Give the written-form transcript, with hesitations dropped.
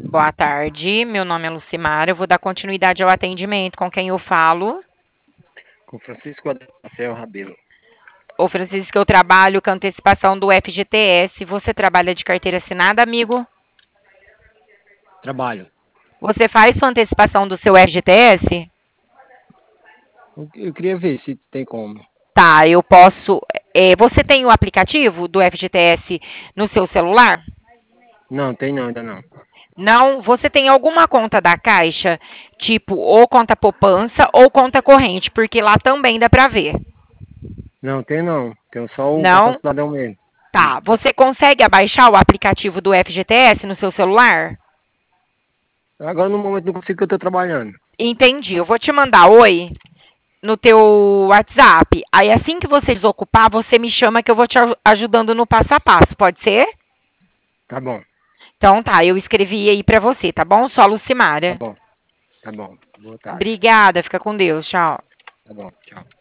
Boa tarde, meu nome é Lucimara, eu vou dar continuidade ao atendimento. Com quem eu falo? Com Francisco Adafel Rabelo. Ô Francisco, eu trabalho com antecipação do FGTS. Você trabalha de carteira assinada, amigo? Trabalho. Você faz sua antecipação do seu FGTS? Eu queria ver se tem como. Tá, eu posso. Você tem o aplicativo do FGTS no seu celular? Não, tem não, ainda não. Não? Você tem alguma conta da Caixa, tipo, ou conta poupança ou conta corrente, porque lá também dá pra ver. Não, tem não. Tenho só o cartão Não? cidadão mesmo. Tá. Isso. Você consegue abaixar o aplicativo do FGTS no seu celular? Agora no momento não consigo que eu tô trabalhando. Entendi. Eu vou te mandar oi no teu WhatsApp. Aí assim que você desocupar, você me chama que eu vou te ajudando no passo a passo. Pode ser? Tá bom, Então tá, eu escrevi aí pra você, tá bom? Só tá Lucimara. bom, tá bom. Boa tarde. Obrigada, fica com Deus. Tchau. Tá bom, tchau.